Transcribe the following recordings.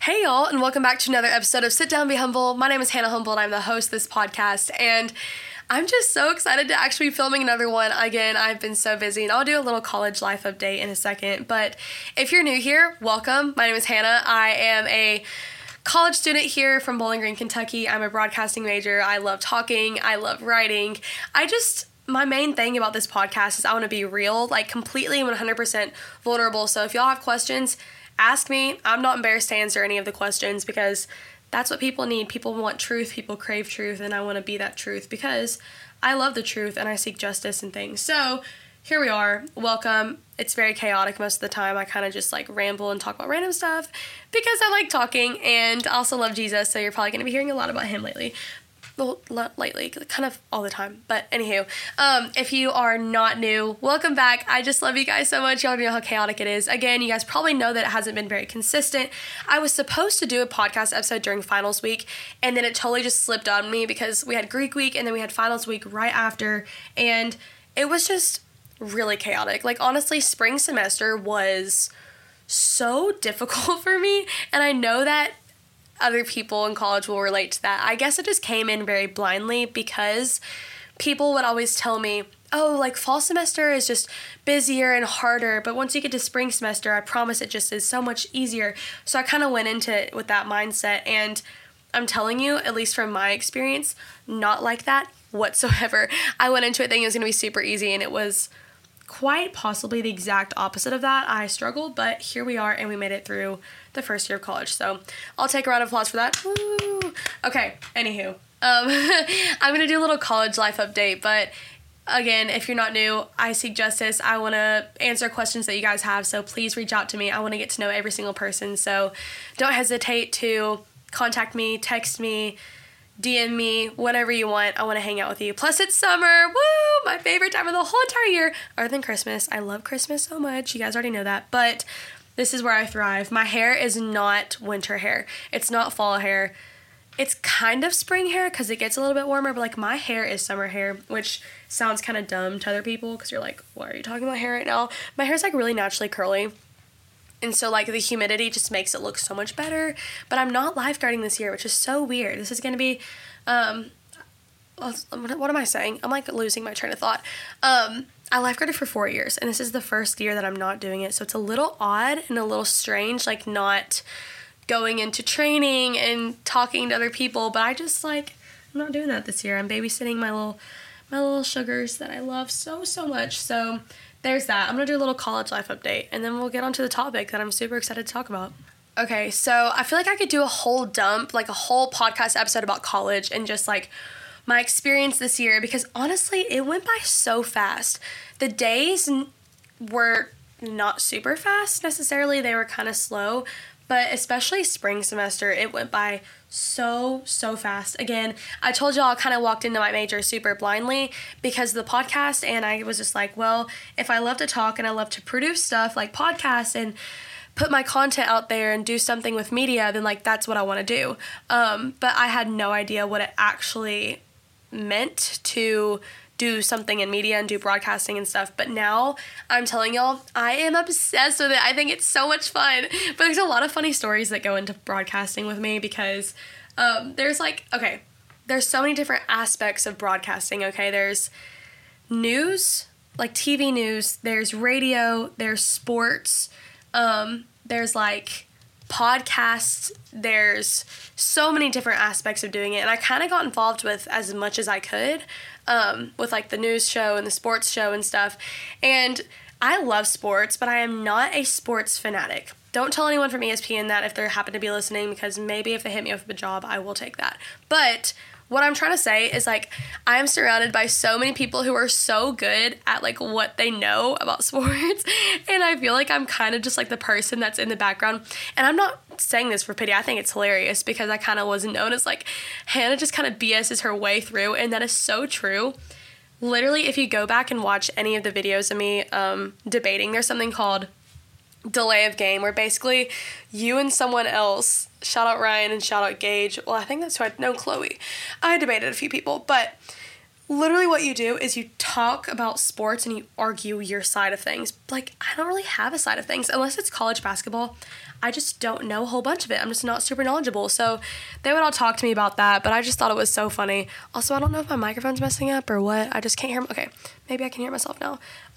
Hey y'all, and welcome back to another episode of Sit Down, Be Humble. My name is Hannah Humble, and I'm the host of this podcast, and I'm just so excited to actually be filming another one. Again, I've been so busy, and I'll do a little college life update in a second, but if you're new here, welcome. My name is Hannah. I am a college student here from Bowling Green, Kentucky. I'm a broadcasting major. I love talking. I love writing. My main thing about this podcast is I want to be real, like completely 100% vulnerable. So if y'all have questions, ask me. I'm not embarrassed to answer any of the questions because that's what people need. People want truth. People crave truth, and I want to be that truth because I love the truth and I seek justice and things. So here we are. Welcome. It's very chaotic most of the time. I kind of just like ramble and talk about random stuff because I like talking and I also love Jesus, so you're probably going to be hearing a lot about him lately. Well, not lately, kind of all the time. But anywho, if you are not new, welcome back. I just love you guys so much. Y'all already know how chaotic it is. Again, you guys probably know that it hasn't been very consistent. I was supposed to do a podcast episode during finals week, and then it totally just slipped on me because we had Greek week and then we had finals week right after, and it was just really chaotic. Like, honestly, spring semester was so difficult for me, and I know that other people in college will relate to that. I guess it just came in very blindly because people would always tell me, oh, like fall semester is just busier and harder, but once you get to spring semester, I promise it just is so much easier. So I kind of went into it with that mindset, and I'm telling you, at least from my experience, not like that whatsoever. I went into it thinking it was going to be super easy, and it was quite possibly the exact opposite of that. I struggled, but here we are, and we made it through the first year of college. So I'll take a round of applause for that. Woo! Okay, anywho. I'm going to do a little college life update, but again, if you're not new, I seek justice. I want to answer questions that you guys have, so please reach out to me. I want to get to know every single person, so don't hesitate to contact me, text me, DM me, whatever you want. I want to hang out with you. Plus, it's summer. Woo! My favorite time of the whole entire year, other than Christmas. I love Christmas so much. You guys already know that. But this is where I thrive. My hair is not winter hair. It's not fall hair. It's kind of spring hair because it gets a little bit warmer, but like my hair is summer hair, which sounds kind of dumb to other people because you're like, why are you talking about hair right now? My hair's like really naturally curly. And so, like, the humidity just makes it look so much better. But I'm not lifeguarding this year, which is so weird. This is going to be, what am I saying? I'm, like, losing my train of thought. I lifeguarded for 4 years, and this is the first year that I'm not doing it. So it's a little odd and a little strange, like, not going into training and talking to other people. But I just, like, I'm not doing that this year. I'm babysitting my little sugars that I love so, so much. So there's that. I'm going to do a little college life update, and then we'll get on to the topic that I'm super excited to talk about. Okay, so I feel like I could do a whole dump, like a whole podcast episode about college and just, like, my experience this year because, honestly, it went by so fast. The days were not super fast, necessarily. They were kind of slow, but especially spring semester, it went by so fast. Again, I told y'all I kind of walked into my major super blindly because of the podcast, and I was just like, well, if I love to talk and I love to produce stuff like podcasts and put my content out there and do something with media, then like that's what I want to do. But I had no idea what it actually meant to do something in media and do broadcasting and stuff. But now I'm telling y'all, I am obsessed with it. I think it's so much fun. But there's a lot of funny stories that go into broadcasting with me because there's so many different aspects of broadcasting, okay? There's news, like TV news, there's radio, there's sports, there's like podcasts, there's so many different aspects of doing it, and I kind of got involved with as much as I could, with like the news show and the sports show and stuff, and I love sports, but I am not a sports fanatic. Don't tell anyone from ESPN that if they happen to be listening, because maybe if they hit me up with a job, I will take that. But what I'm trying to say is, like, I am surrounded by so many people who are so good at, like, what they know about sports, and I feel like I'm kind of just, like, the person that's in the background, and I'm not saying this for pity. I think it's hilarious because I kind of was known as, like, Hannah just kind of BS's her way through, and that is so true. Literally, if you go back and watch any of the videos of me debating, there's something called delay of game, where basically you and someone else, shout out Ryan and shout out Gage, well, I think that's who Chloe. I debated a few people, but literally what you do is you talk about sports and you argue your side of things. Like, I don't really have a side of things unless it's college basketball. I just don't know a whole bunch of it. I'm just not super knowledgeable. So they would all talk to me about that, but I just thought it was so funny. Also, I don't know if my microphone's messing up or what. I just can't hear. Okay, maybe I can hear myself now.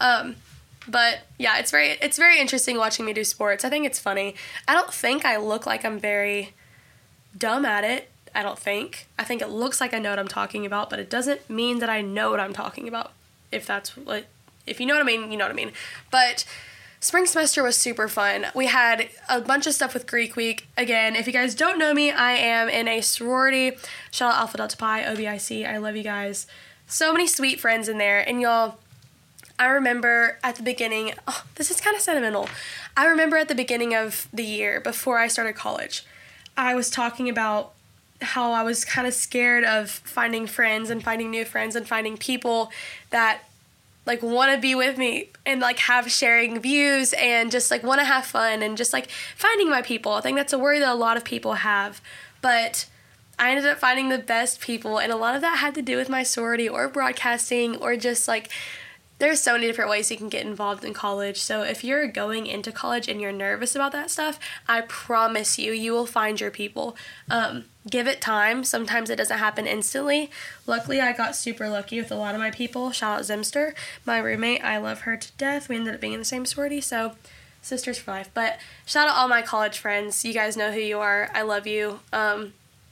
But yeah, it's very interesting watching me do sports. I think it's funny. I don't think I look like I'm very dumb at it. I don't think. I think it looks like I know what I'm talking about, but it doesn't mean that I know what I'm talking about. If you know what I mean, you know what I mean. But spring semester was super fun. We had a bunch of stuff with Greek Week. Again, if you guys don't know me, I am in a sorority. Shout out Alpha Delta Pi, OBIC. I love you guys. So many sweet friends in there. And y'all, I remember at the beginning, this is kind of sentimental. I remember at the beginning of the year, before I started college, I was talking about how I was kind of scared of finding friends and finding new friends and finding people that like want to be with me and like have sharing views and just like want to have fun and just like finding my people. I think that's a worry that a lot of people have, but I ended up finding the best people, and a lot of that had to do with my sorority or broadcasting or just like there's so many different ways you can get involved in college. So if you're going into college and you're nervous about that stuff, I promise you will find your people. Give it time. Sometimes it doesn't happen instantly. Luckily, I got super lucky with a lot of my people. Shout out Zimster, my roommate. I love her to death. We ended up being in the same sorority, so sisters for life. But shout out all my college friends. You guys know who you are. I love you. And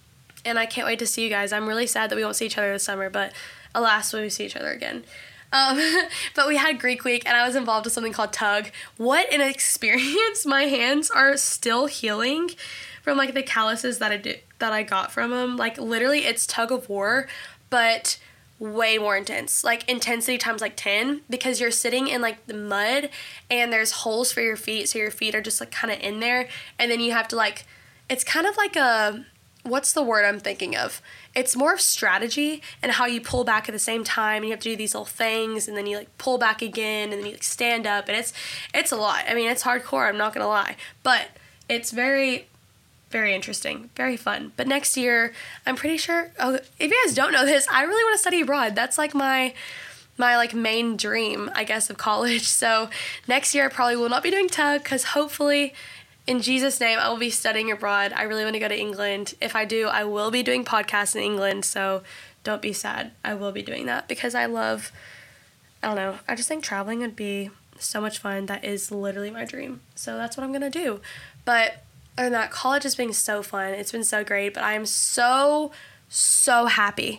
I can't wait to see you guys. I'm really sad that we won't see each other this summer, but alas, will we see each other again. But we had Greek Week, and I was involved with something called Tug. What an experience. My hands are still healing from like the calluses that I got from them. Like literally it's tug of war, but way more intense. Like intensity times like 10, because you're sitting in like the mud and there's holes for your feet, so your feet are just like kind of in there, and then you have to like, it's kind of like a, what's the word I'm thinking of? It's more of strategy and how you pull back at the same time, and you have to do these little things, and then you like pull back again, and then you like stand up, and it's a lot. I mean, it's hardcore, I'm not gonna lie, but it's very, very interesting, very fun. But next year, I'm pretty sure, if you guys don't know this, I really want to study abroad. That's like my like main dream, I guess, of college. So next year I probably will not be doing Tug, because hopefully, in Jesus' name, I will be studying abroad. I really want to go to England. If I do, I will be doing podcasts in England, so don't be sad. I will be doing that because I don't know, I just think traveling would be so much fun. That is literally my dream. So that's what I'm going to do. But other than that, college has been so fun. It's been so great, but I am so happy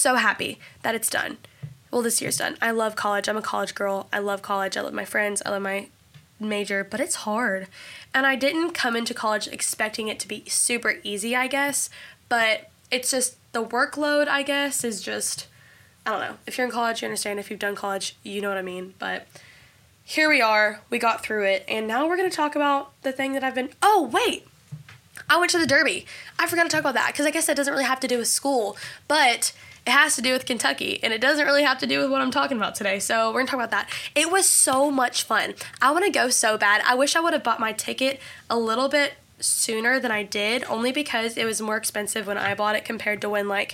that it's done. Well, this year's done. I love college. I'm a college girl. I love college. I love my friends. I love my major, but it's hard. And I didn't come into college expecting it to be super easy, I guess, but it's just the workload, I guess, is just, I don't know. If you're in college, you understand. If you've done college, you know what I mean. But here we are. We got through it. And now we're going to talk about the thing that oh, wait. I went to the Derby. I forgot to talk about that because I guess that doesn't really have to do with school, but it has to do with Kentucky, and it doesn't really have to do with what I'm talking about today, so we're going to talk about that. It was so much fun. I want to go so bad. I wish I would have bought my ticket a little bit sooner than I did, only because it was more expensive when I bought it compared to when, like,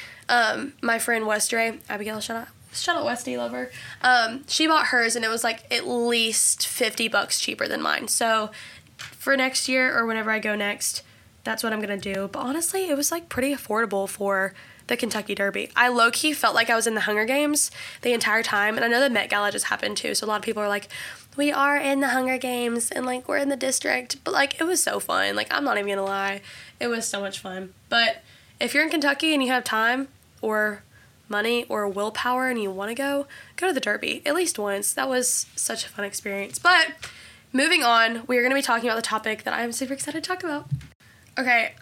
my friend Westre, Abigail, shout out Westy, love her, she bought hers, and it was, like, at least $50 cheaper than mine. So for next year or whenever I go next, that's what I'm going to do. But honestly, it was, like, pretty affordable for the Kentucky Derby. I low-key felt like I was in the Hunger Games the entire time, and I know the Met Gala just happened too, so a lot of people are like, we are in the Hunger Games, and like, we're in the district, but like, it was so fun. Like, I'm not even gonna lie, it was so much fun. But if you're in Kentucky and you have time, or money, or willpower, and you want to go to the Derby, at least once. That was such a fun experience. But moving on, we are gonna be talking about the topic that I'm super excited to talk about. Okay,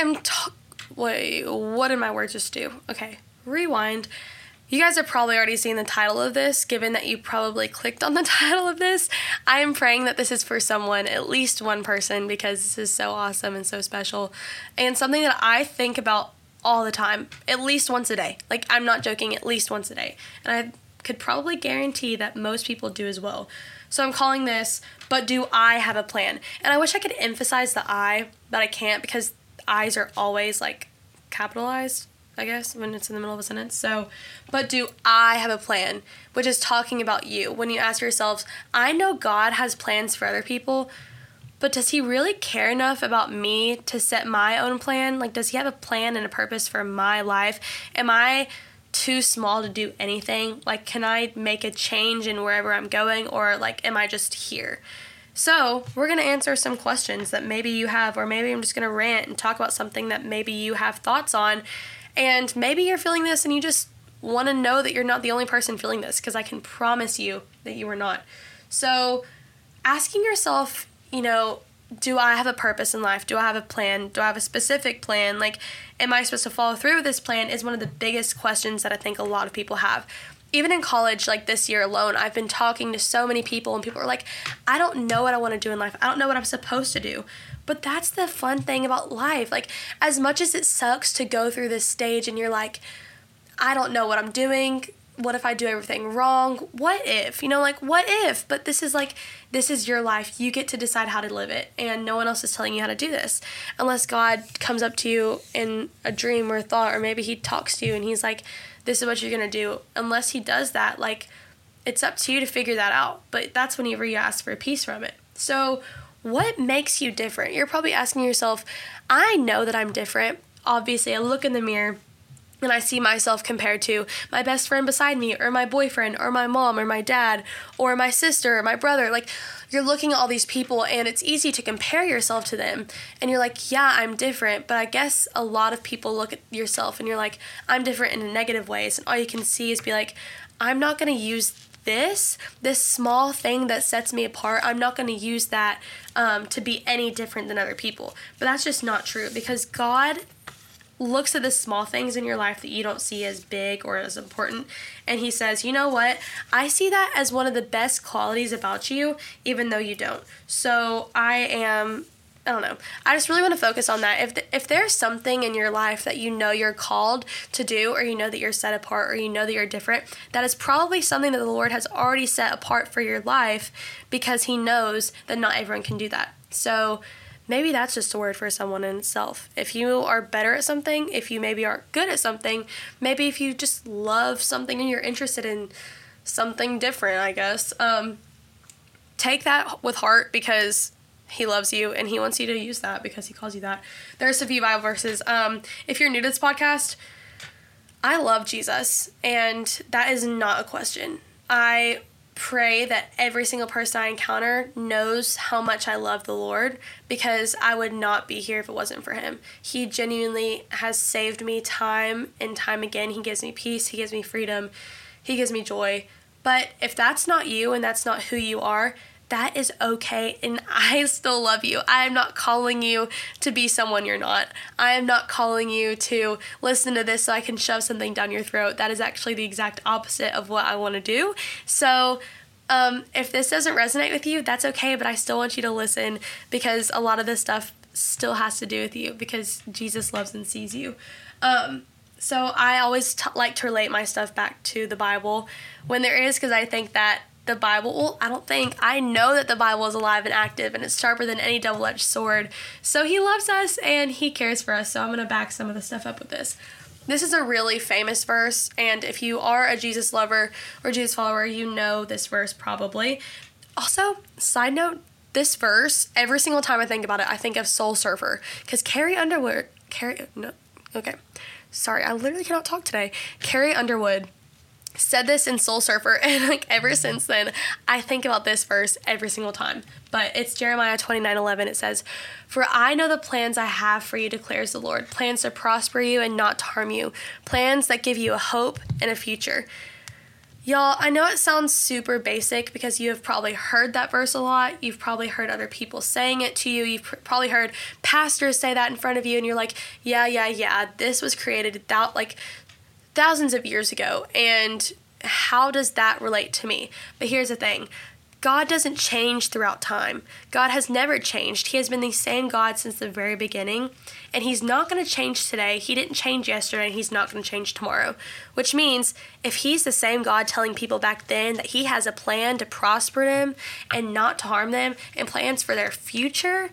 wait, what did my words just do? Okay, rewind. You guys have probably already seen the title of this, given that you probably clicked on the title of this. I am praying that this is for someone, at least one person, because this is so awesome and so special, and something that I think about all the time, at least once a day. Like, I'm not joking, at least once a day. And I could probably guarantee that most people do as well. So I'm calling this, But Do I Have a Plan? And I wish I could emphasize the I, but I can't, because I's are always, like, capitalized. I guess, when it's in the middle of a sentence. So, but do I have a plan? Which is talking about you. When you ask yourselves, I know God has plans for other people, but does he really care enough about me to set my own plan? Like, does he have a plan and a purpose for my life? Am I too small to do anything? Like, can I make a change in wherever I'm going, or like, am I just here? So we're going to answer some questions that maybe you have, or maybe I'm just going to rant and talk about something that maybe you have thoughts on, and maybe you're feeling this and you just want to know that you're not the only person feeling this, because I can promise you that you are not. So asking yourself, do I have a purpose in life? Do I have a plan? Do I have a specific plan? Like, am I supposed to follow through with this plan is one of the biggest questions that I think a lot of people have. Even in college, like this year alone, I've been talking to so many people, and people are like, I don't know what I want to do in life. I don't know what I'm supposed to do. But that's the fun thing about life. Like, as much as it sucks to go through this stage and you're like, I don't know what I'm doing. What if I do everything wrong? What if? What if? But this is your life. You get to decide how to live it, and no one else is telling you how to do this. Unless God comes up to you in a dream or a thought, or maybe he talks to you and he's like, this is what you're going to do. Unless he does that, it's up to you to figure that out. But that's whenever you ask for a piece from it. So what makes you different? You're probably asking yourself, I know that I'm different. Obviously, I look in the mirror and I see myself compared to my best friend beside me, or my boyfriend, or my mom, or my dad, or my sister, or my brother. Like, you're looking at all these people, and it's easy to compare yourself to them. And you're like, yeah, I'm different. But I guess a lot of people look at yourself, and you're like, I'm different in negative ways. And all you can see is be like, I'm not going to use this small thing that sets me apart. I'm not going to use that to be any different than other people. But that's just not true, because God looks at the small things in your life that you don't see as big or as important, and he says, you know what? I see that as one of the best qualities about you, even though you don't. So I don't know. I just really want to focus on that. If there's something in your life that you're called to do, or that you're set apart, or that you're different, that is probably something that the Lord has already set apart for your life, because he knows that not everyone can do that. So maybe that's just a word for someone in itself. If you are better at something, if you maybe aren't good at something, maybe if you just love something and you're interested in something different, I guess, take that with heart, because he loves you and he wants you to use that because he calls you that. There's a few Bible verses. If you're new to this podcast, I love Jesus, and that is not a question. I pray that every single person I encounter knows how much I love the Lord, because I would not be here if it wasn't for him. He genuinely has saved me time and time again. He gives me peace. He gives me freedom. He gives me joy. But if that's not you and that's not who you are, that is okay, and I still love you. I am not calling you to be someone you're not. I am not calling you to listen to this so I can shove something down your throat. That is actually the exact opposite of what I want to do. So if this doesn't resonate with you, that's okay, but I still want you to listen, because a lot of this stuff still has to do with you, because Jesus loves and sees you. So I always like to relate my stuff back to the Bible when there is, because I think that the Bible, I know that the Bible is alive and active, and it's sharper than any double-edged sword. So he loves us and he cares for us. So I'm going to back some of the stuff up with this. This is a really famous verse, and if you are a Jesus lover or Jesus follower, you know this verse probably. Also, side note, this verse, every single time I think about it, I think of Soul Surfer, because Carrie Underwood, I literally cannot talk today. Carrie Underwood said this in Soul Surfer, and ever since then I think about this verse every single time. But it's Jeremiah 29:11. It says, "For I know the plans I have for you, declares the Lord, plans to prosper you and not to harm you, plans that give you a hope and a future." Y'all, I know it sounds super basic, because you have probably heard that verse a lot. You've probably heard other people saying it to you. You've probably heard pastors say that in front of you, and you're like, yeah, this was created thousands of years ago, and how does that relate to me? But here's the thing. God doesn't change throughout time. God has never changed. He has been the same God since the very beginning, and he's not going to change today. He didn't change yesterday, and he's not going to change tomorrow, which means if he's the same God telling people back then that he has a plan to prosper them and not to harm them, and plans for their future,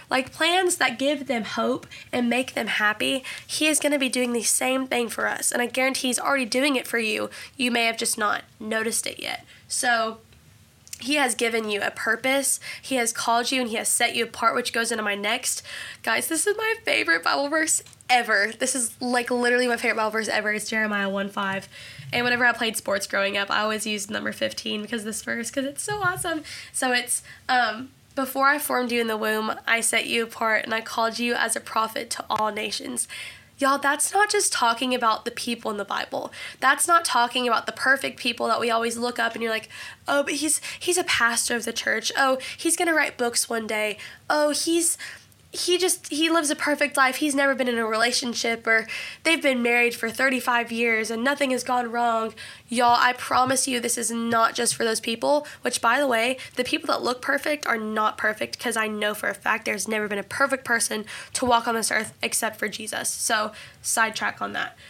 like plans that give them hope and make them happy, he is going to be doing the same thing for us. And I guarantee he's already doing it for you. You may have just not noticed it yet. So he has given you a purpose. He has called you and he has set you apart, which goes into my next. Guys, this is my favorite Bible verse ever. This is like literally my favorite Bible verse ever. It's Jeremiah 1:5. And whenever I played sports growing up, I always used number 15 because of this verse, because it's so awesome. So it's, before I formed you in the womb, I set you apart and I called you as a prophet to all nations. Y'all, that's not just talking about the people in the Bible. That's not talking about the perfect people that we always look up and you're like, oh, but he's a pastor of the church. Oh, he's going to write books one day. Oh, he lives a perfect life. He's never been in a relationship, or they've been married for 35 years and nothing has gone wrong. Y'all, I promise you this is not just for those people, which, by the way, the people that look perfect are not perfect, because I know for a fact there's never been a perfect person to walk on this earth except for Jesus. So, sidetrack on that.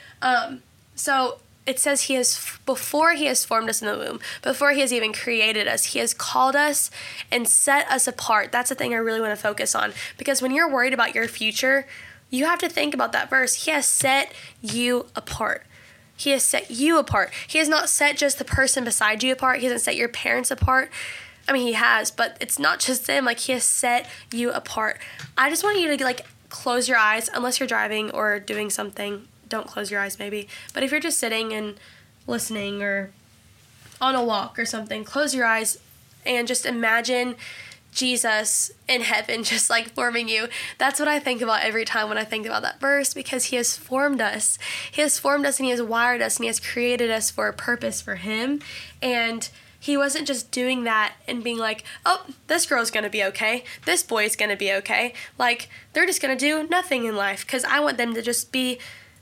So it says before he has formed us in the womb, before he has even created us, he has called us and set us apart. That's the thing I really want to focus on, because when you're worried about your future, you have to think about that verse. He has set you apart. He has set you apart. He has not set just the person beside you apart. He hasn't set your parents apart. I mean, he has, but it's not just them. Like, he has set you apart. I just want you to, like, close your eyes, unless you're driving or doing something. Don't close your eyes, maybe. But if you're just sitting and listening or on a walk or something, close your eyes and just imagine Jesus in heaven just like forming you. That's what I think about every time when I think about that verse, because he has formed us. He has formed us and he has wired us and he has created us for a purpose for him. And he wasn't just doing that and being like, oh, this girl's going to be okay. This boy's going to be okay. Like, they're just going to do nothing in life because I want them to just be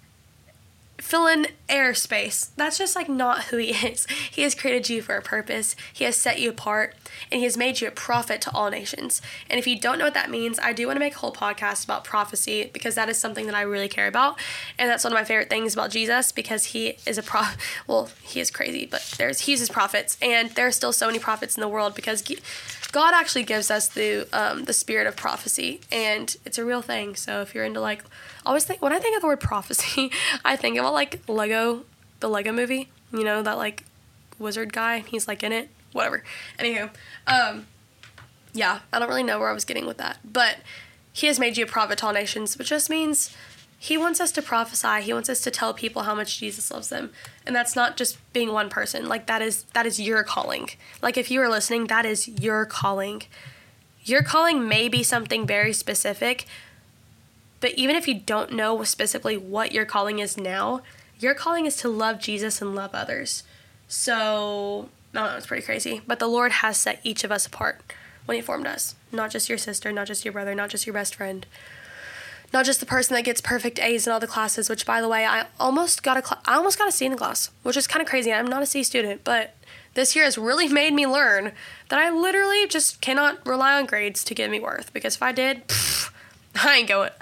fill in airspace. That's just like not who he is. He has created you for a purpose. He has set you apart, and he has made you a prophet to all nations. And if you don't know what that means, I do want to make a whole podcast about prophecy, because that is something that I really care about. And that's one of my favorite things about Jesus, because he is well, he is crazy, but he uses prophets, and there are still so many prophets in the world, because God actually gives us the spirit of prophecy, and it's a real thing. So if you're into, like, when I think of the word prophecy, I think about like the Lego movie, you know, that like wizard guy, he's like in it, whatever. Anywho, yeah, I don't really know where I was getting with that, but he has made you a prophet to all nations, which just means he wants us to prophesy. He wants us to tell people how much Jesus loves them. And that's not just being one person. Like, that is your calling. Like, if you are listening, that is your calling. Your calling may be something very specific, but even if you don't know specifically what your calling is now, your calling is to love Jesus and love others. So, I don't know, it's pretty crazy. But the Lord has set each of us apart when he formed us. Not just your sister, not just your brother, not just your best friend. Not just the person that gets perfect A's in all the classes, which, by the way, I almost got a C in the class, which is kind of crazy. I'm not a C student, but this year has really made me learn that I literally just cannot rely on grades to give me worth, because if I did, I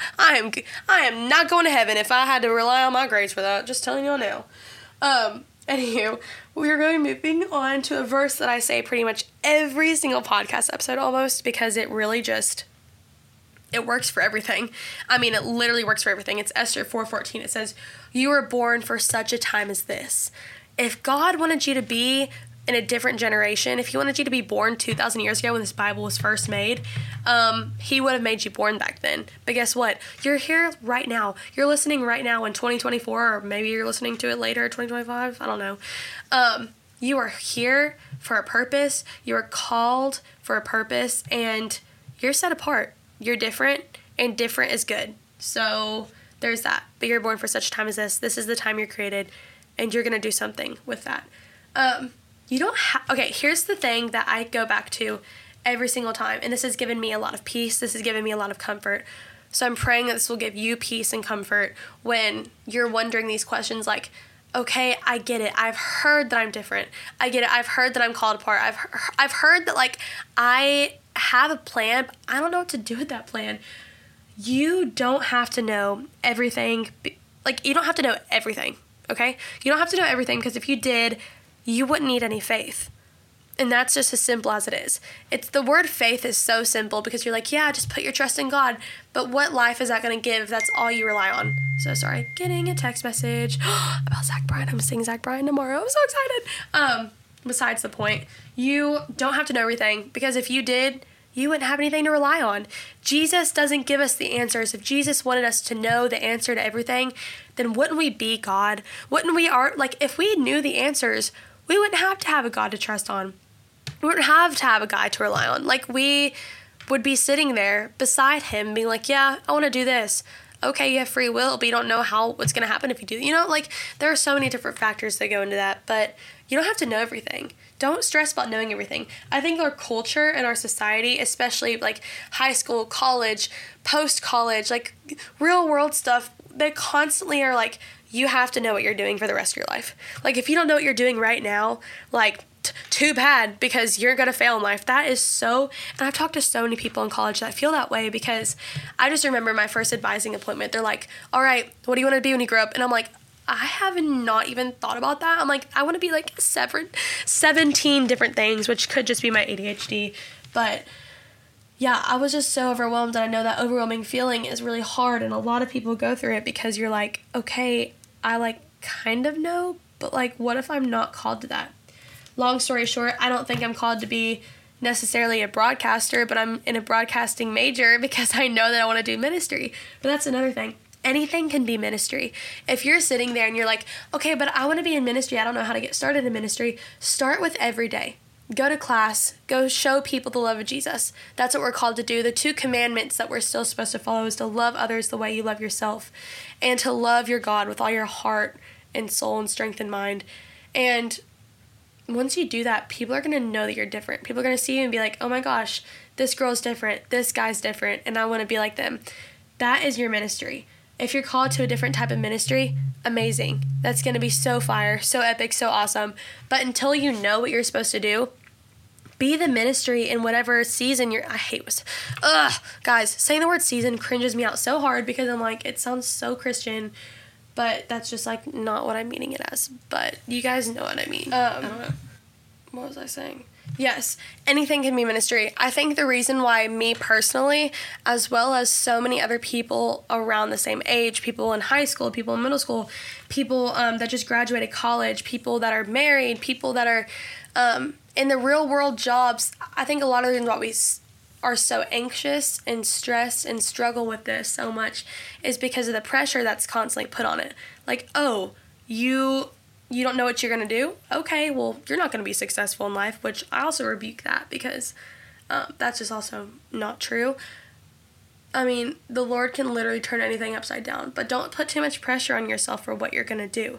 am not going to heaven if I had to rely on my grades for that. Just telling y'all now. Anywho, we're moving on to a verse that I say pretty much every single podcast episode almost, because it really just, it works for everything. I mean, it literally works for everything. It's Esther 4:14. It says, "You were born for such a time as this." If God wanted you to be in a different generation, if he wanted you to be born 2,000 years ago when this Bible was first made, he would have made you born back then. But guess what? You're here right now. You're listening right now in 2024, or maybe you're listening to it later, 2025. I don't know. You are here for a purpose. You are called for a purpose, and you're set apart. You're different, and different is good. So there's that. But you're born for such a time as this. This is the time you're created, and you're going to do something with that. You don't okay, here's the thing that I go back to every single time, and this has given me a lot of peace. This has given me a lot of comfort. So I'm praying that this will give you peace and comfort when you're wondering these questions, like, okay, I get it. I've heard that I'm different. I get it. I've heard that I'm called apart. I've heard that, like, I have a plan, but I don't know what to do with that plan. You don't have to know everything. Like, you don't have to know everything, okay? You don't have to know everything, because if you did, you wouldn't need any faith. And that's just as simple as it is. It's the word faith is so simple because you're like, yeah, just put your trust in God. But what life is that going to give if that's all you rely on? So sorry, getting a text message about Zach Bryan. I'm seeing Zach Bryan tomorrow. I'm so excited. Besides the point, you don't have to know everything, because if you did, you wouldn't have anything to rely on. Jesus doesn't give us the answers. If Jesus wanted us to know the answer to everything, then wouldn't we be God? Wouldn't we if we knew the answers, we wouldn't have to have a God to trust on. We wouldn't have to have a guy to rely on. Like, we would be sitting there beside him being like, yeah, I want to do this. Okay, you have free will, but you don't know what's going to happen if you do. There are so many different factors that go into that, but you don't have to know everything. Don't stress about knowing everything. I think our culture and our society, especially like high school, college, post-college, like real world stuff, they constantly are like, you have to know what you're doing for the rest of your life. Like, if you don't know what you're doing right now, like, too bad, because you're going to fail in life. That is so, and I've talked to so many people in college that feel that way, because I just remember my first advising appointment. They're like, all right, what do you want to be when you grow up? And I'm like, I have not even thought about that. I'm like, I want to be like 17 different things, which could just be my ADHD. But yeah, I was just so overwhelmed, and I know that overwhelming feeling is really hard, and a lot of people go through it because you're like, okay, I like kind of know, but like, what if I'm not called to that? Long story short, I don't think I'm called to be necessarily a broadcaster, but I'm in a broadcasting major because I know that I want to do ministry. But that's another thing. Anything can be ministry. If you're sitting there and you're like, okay, but I want to be in ministry, I don't know how to get started in ministry, start with every day. Go to class. Go show people the love of Jesus. That's what we're called to do. The 2 commandments that we're still supposed to follow is to love others the way you love yourself, and to love your God with all your heart and soul and strength and mind. And once you do that, people are going to know that you're different. People are going to see you and be like, oh my gosh, this girl's different, this guy's different, and I want to be like them. That is your ministry. If you're called to a different type of ministry, amazing. That's going to be so fire, so epic, so awesome. But until you know what you're supposed to do, be the ministry in whatever season you're... Guys, saying the word season cringes me out so hard, because I'm like, it sounds so Christian, but that's just, like, not what I'm meaning it as. But you guys know what I mean. I don't know. What was I saying? Yes, anything can be ministry. I think the reason why me personally, as well as so many other people around the same age, people in high school, people in middle school, people that just graduated college, people that are married, people that are in the real world jobs, I think a lot of the reasons why we are so anxious and stressed and struggle with this so much is because of the pressure that's constantly put on it. Like, oh, you don't know what you're going to do? Okay, well, you're not going to be successful in life, which I also rebuke that, because that's just also not true. I mean, the Lord can literally turn anything upside down, but don't put too much pressure on yourself for what you're going to do.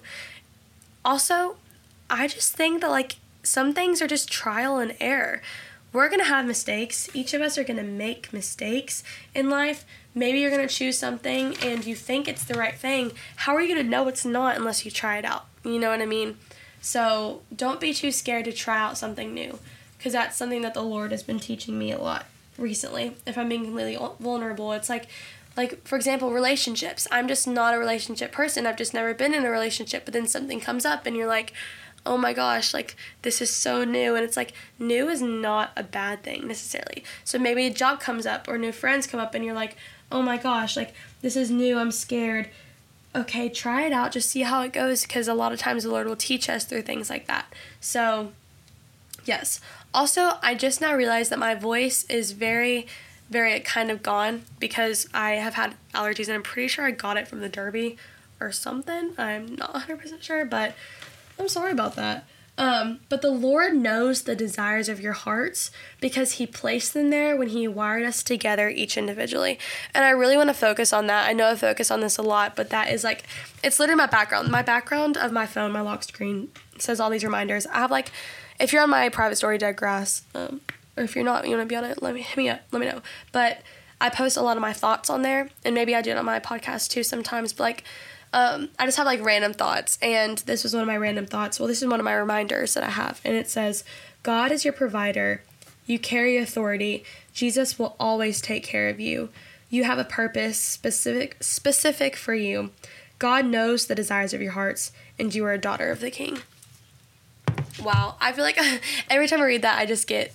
Also, I just think that, like, some things are just trial and error. We're going to have mistakes. Each of us are going to make mistakes in life. Maybe you're going to choose something and you think it's the right thing. How are you going to know it's not unless you try it out? You know what I mean? So don't be too scared to try out something new, because that's something that the Lord has been teaching me a lot recently. If I'm being completely vulnerable, it's like, for example, relationships. I'm just not a relationship person. I've just never been in a relationship, but then something comes up and you're like, oh my gosh, like, this is so new. And it's like, new is not a bad thing necessarily. So maybe a job comes up or new friends come up and you're like, oh my gosh, like, this is new, I'm scared. Okay, try it out, just see how it goes, because a lot of times the Lord will teach us through things like that. So, yes. Also, I just now realized that my voice is very, very kind of gone, because I have had allergies, and I'm pretty sure I got it from the Derby or something. I'm not 100% sure, but I'm sorry about that. But the Lord knows the desires of your hearts, because He placed them there when He wired us together each individually. And I really want to focus on that. I know I focus on this a lot, but that is like, it's literally my background. My background of my phone, my lock screen, says all these reminders. I have, like, if you're on my private story, Dead Grass, or if you're not, you want to be on it, hit me up, let me know. But I post a lot of my thoughts on there, and maybe I do it on my podcast too sometimes, but like, I just have, like, random thoughts, and this was one of my random thoughts. Well, this is one of my reminders that I have, and it says, God is your provider. You carry authority. Jesus will always take care of you. You have a purpose specific for you. God knows the desires of your hearts, and you are a daughter of the King. Wow. I feel like every time I read that, I just get,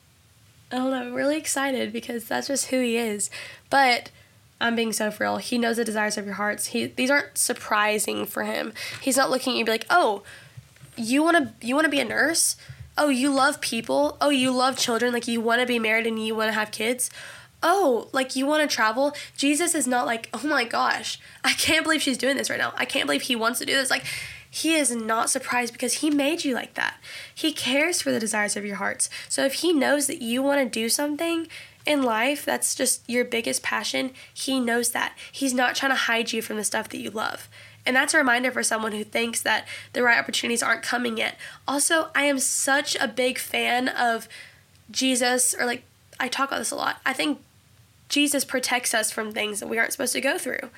I don't know, really excited because that's just who he is. But I'm being so for real. He knows the desires of your hearts. These aren't surprising for him. He's not looking at you and be like, oh, you want to be a nurse? Oh, you love people? Oh, you love children? Like, you want to be married and you want to have kids? Oh, like, you want to travel? Jesus is not like, oh my gosh, I can't believe she's doing this right now. I can't believe he wants to do this. Like, he is not surprised because he made you like that. He cares for the desires of your hearts. So if he knows that you want to do something in life that's just your biggest passion, he knows that. He's not trying to hide you from the stuff that you love. And that's a reminder for someone who thinks that the right opportunities aren't coming yet. Also, I am such a big fan of Jesus, or like, I talk about this a lot. I think Jesus protects us from things that we aren't supposed to go through.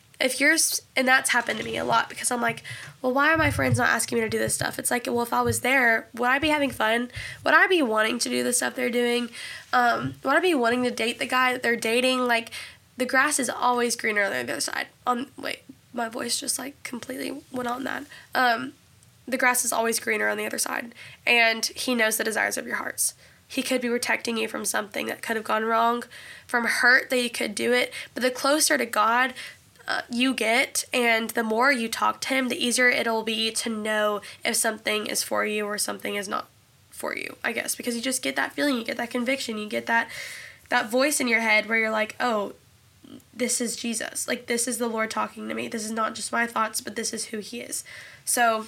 And that's happened to me a lot because I'm like, well, why are my friends not asking me to do this stuff? It's like, well, if I was there, would I be having fun? Would I be wanting to do the stuff they're doing? Would I be wanting to date the guy that they're dating? Like, the grass is always greener on the other side. My voice just like completely went on that. The grass is always greener on the other side. And he knows the desires of your hearts. He could be protecting you from something that could have gone wrong, from hurt that you could do it. But the closer to God you get, and the more you talk to him, the easier it'll be to know if something is for you or something is not for you, I guess. Because you just get that feeling, you get that conviction, you get that voice in your head where you're like, oh, this is Jesus. Like, this is the Lord talking to me. This is not just my thoughts, but this is who he is. So,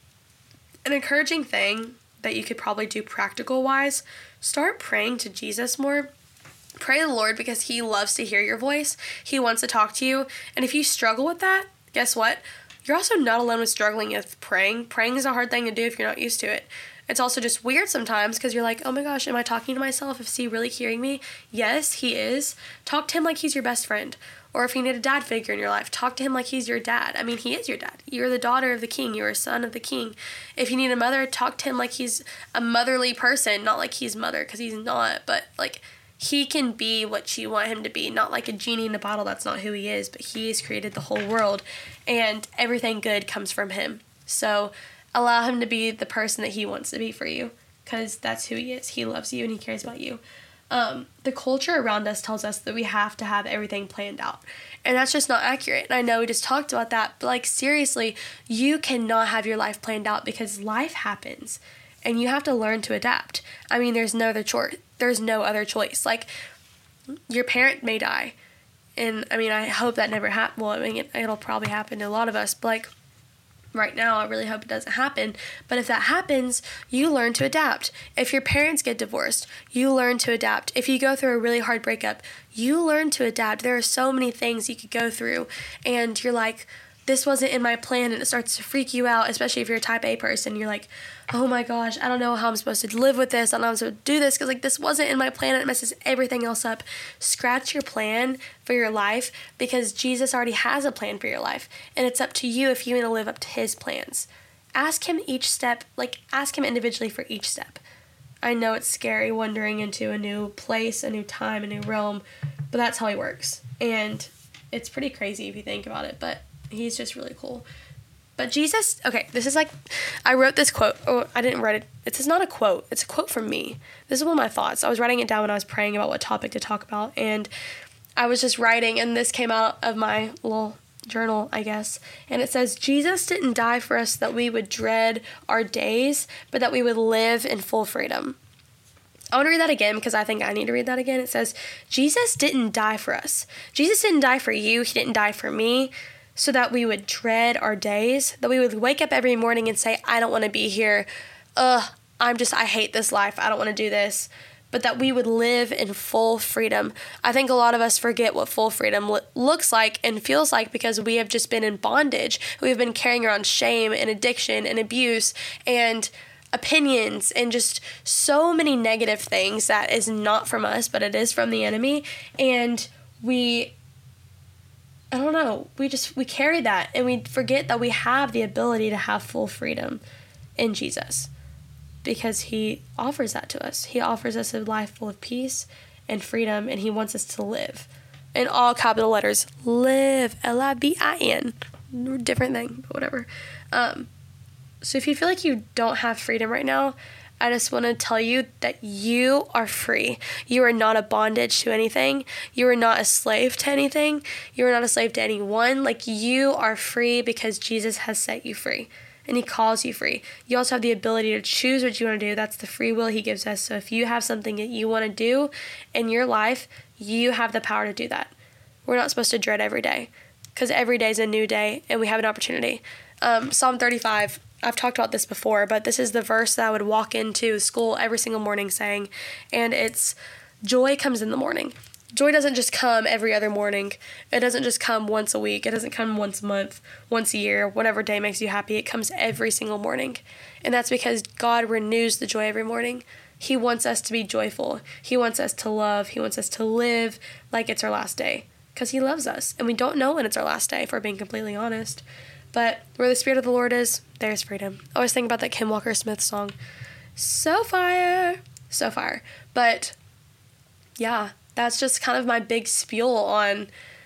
an encouraging thing that you could probably do practical-wise, start praying to Jesus more. Pray to the Lord because he loves to hear your voice. He wants to talk to you. And if you struggle with that, guess what? You're also not alone with struggling with praying. Praying is a hard thing to do if you're not used to it. It's also just weird sometimes because you're like, oh my gosh, am I talking to myself? Is he really hearing me? Yes, he is. Talk to him like he's your best friend. Or if you need a dad figure in your life, talk to him like he's your dad. I mean, he is your dad. You're the daughter of the king. You're a son of the king. If you need a mother, talk to him like he's a motherly person, not like he's mother, because he's not. But like, he can be what you want him to be, not like a genie in a bottle. That's not who he is, but he has created the whole world, and everything good comes from him. So allow him to be the person that he wants to be for you, because that's who he is. He loves you and he cares about you. The culture around us tells us that we have to have everything planned out, and that's just not accurate. And I know we just talked about that, but like, seriously, you cannot have your life planned out because life happens, and you have to learn to adapt. I mean, there's no other choice. Like, your parent may die, and I mean, I hope that never happens. Well, I mean, it'll probably happen to a lot of us, but like, right now, I really hope it doesn't happen. But if that happens, you learn to adapt. If your parents get divorced, you learn to adapt. If you go through a really hard breakup, you learn to adapt. There are so many things you could go through, and you're like, this wasn't in my plan, and it starts to freak you out, especially if you're a type A person. You're like, oh my gosh, I don't know how I'm supposed to live with this. I don't know how I'm supposed to do this because like, this wasn't in my plan, and it messes everything else up. Scratch your plan for your life because Jesus already has a plan for your life, and it's up to you if you want to live up to his plans. Ask him each step, like ask him individually for each step. I know it's scary wandering into a new place, a new time, a new realm, but that's how he works. And it's pretty crazy if you think about it, but he's just really cool. But Jesus, okay, this is like, I wrote this quote. Oh, I didn't write it. It's not a quote. It's a quote from me. This is one of my thoughts. I was writing it down when I was praying about what topic to talk about. And I was just writing, and this came out of my little journal, I guess. And it says, Jesus didn't die for us that we would dread our days, but that we would live in full freedom. I want to read that again because I think I need to read that again. It says, Jesus didn't die for us. Jesus didn't die for you. He didn't die for me so that we would dread our days, that we would wake up every morning and say, I don't want to be here. I hate this life. I don't want to do this. But that we would live in full freedom. I think a lot of us forget what full freedom looks like and feels like because we have just been in bondage. We've been carrying around shame and addiction and abuse and opinions and just so many negative things that is not from us, but it is from the enemy. And we carry that, and we forget that we have the ability to have full freedom in Jesus because he offers that to us. He offers us a life full of peace and freedom, and he wants us to live. In all capital letters, live, L-I-V-I-N. Different thing, but whatever. So if you feel like you don't have freedom right now, I just want to tell you that you are free. You are not a bondage to anything. You are not a slave to anything. You are not a slave to anyone. Like, you are free because Jesus has set you free and he calls you free. You also have the ability to choose what you want to do. That's the free will he gives us. So if you have something that you want to do in your life, you have the power to do that. We're not supposed to dread every day because every day is a new day and we have an opportunity. Psalm 35, I've talked about this before, but this is the verse that I would walk into school every single morning saying, and it's, joy comes in the morning. Joy doesn't just come every other morning. It doesn't just come once a week. It doesn't come once a month, once a year, whatever day makes you happy. It comes every single morning. And that's because God renews the joy every morning. He wants us to be joyful. He wants us to love. He wants us to live like it's our last day because he loves us. And we don't know when it's our last day, if we're being completely honest. But where the Spirit of the Lord is, there's freedom. I always think about that Kim Walker-Smith song. So fire. So fire. But yeah, that's just kind of my big spiel on,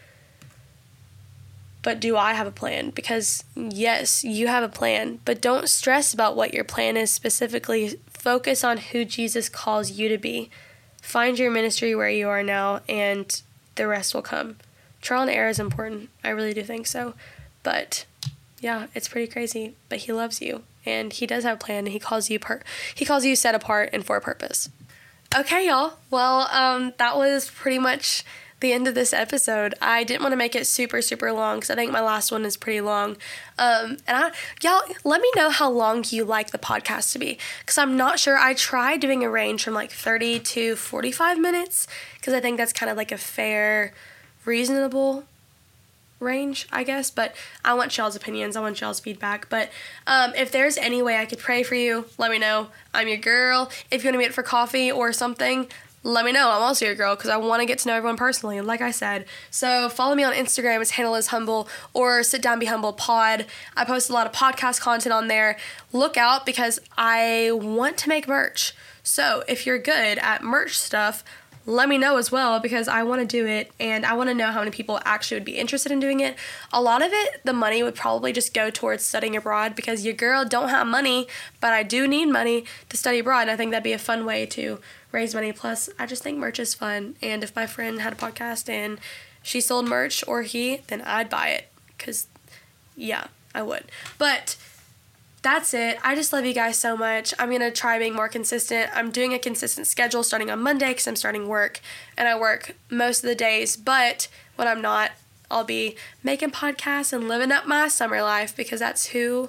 but do I have a plan? Because yes, you have a plan, but don't stress about what your plan is specifically. Focus on who Jesus calls you to be. Find your ministry where you are now, and the rest will come. Trial and error is important. I really do think so. But yeah, it's pretty crazy, but he loves you and he does have a plan, and he calls you set apart and for a purpose. Okay, y'all. Well, that was pretty much the end of this episode. I didn't want to make it super, super long because I think my last one is pretty long. Y'all, let me know how long you like the podcast to be because I'm not sure. I tried doing a range from like 30 to 45 minutes because I think that's kind of like a fair, reasonable range, I guess, but I want y'all's opinions. I want y'all's feedback. But if there's any way I could pray for you, let me know. I'm your girl. If you want to meet for coffee or something, let me know. I'm also your girl because I want to get to know everyone personally, like I said. So follow me on Instagram. It's Hannah Liz Humble or Sit Down Be Humble Pod. I post a lot of podcast content on there. Look out because I want to make merch. So if you're good at merch stuff, let me know as well because I want to do it and I want to know how many people actually would be interested in doing it. A lot of it, the money would probably just go towards studying abroad because your girl don't have money, but I do need money to study abroad, and I think that'd be a fun way to raise money. Plus, I just think merch is fun, and if my friend had a podcast and she sold merch, or he, then I'd buy it because, yeah, I would. But that's it. I just love you guys so much. I'm going to try being more consistent. I'm doing a consistent schedule starting on Monday because I'm starting work, and I work most of the days, but when I'm not, I'll be making podcasts and living up my summer life because that's who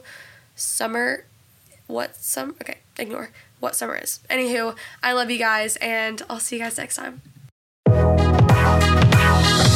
what summer is. Anywho, I love you guys, and I'll see you guys next time.